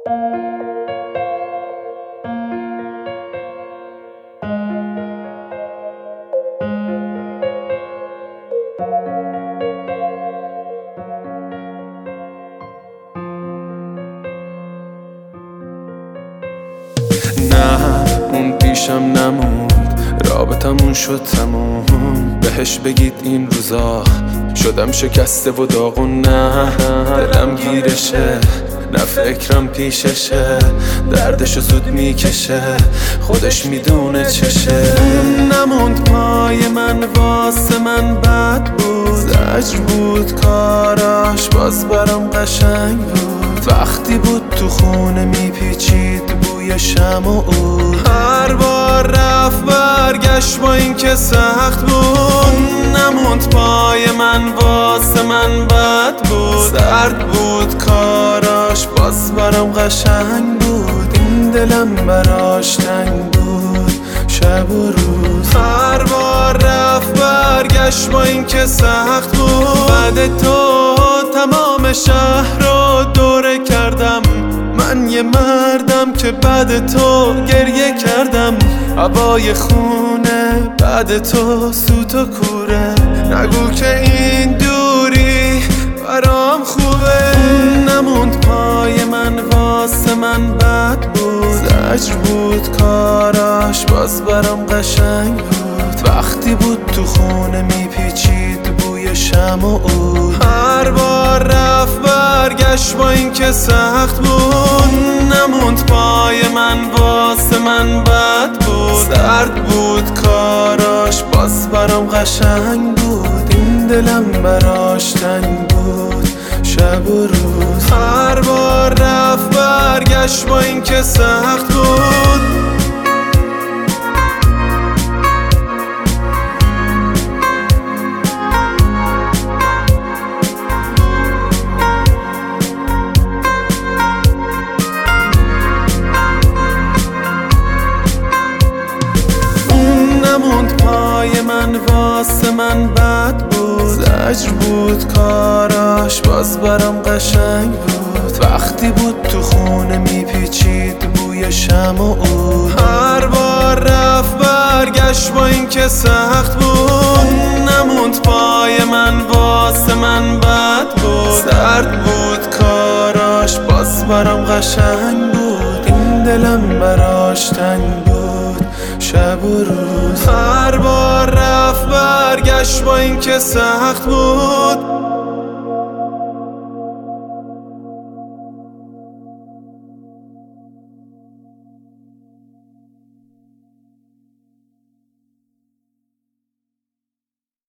نه اون پیشم نموند، رابطمون شد تموم. بهش بگید این روزا شدم شکسته و داغون. نه دلم گیرشه، نه فکرم پیششه، دردشو زود میکشه، خودش میدونه چشه. نموند پای من، واسه من بد بود، زجر بود کاراش، باز برام قشنگ بود. وقتی بود تو خونه میپیچید بوی شمع و عود، هر بار رفت برگشت با این که سخت بود. نموند پای من، واسه من بد بود، سرد بود کاراش، باز برام قشنگ بود. این دلم براش تنگ بود شب و روز، هر بار رفت برگشت با این که سخت بود. بعد تو تمام شهر رو دوره کردم، من یه مردم که بعد تو گریه کردم. هوای خونه بعد تو سوت و کوره، نگو که این دوری برام خوبه. نموند پای من، واسه من بد بود، زجر بود کاراش، باز برام قشنگ بود. وقتی بود تو خونه میپیچید بوی شمع و عود، هر بار رفت برگشت با این که سخت بود. نموند پای من، واسه من بد بود، سرد بود کاراش، باز برام قشنگ بود. این دلم براش تنگ بود شب و روز، هر بار رفت برگشت با این که سخت بود. نموند پای من، واسه من بد بود، زجر بود کاراش، باز برام قشنگ بود. وقتی بود تو خونه میپیچید بوی شمع و عود، هر بار رفت برگشت با این که سخت بود. نموند پای من، واسه من بد بود، سرد بود کاراش، باز برام قشنگ بود. این دلم براش تنگ بود شب و روز، هر بار رفت برگشت با این که سخت بود.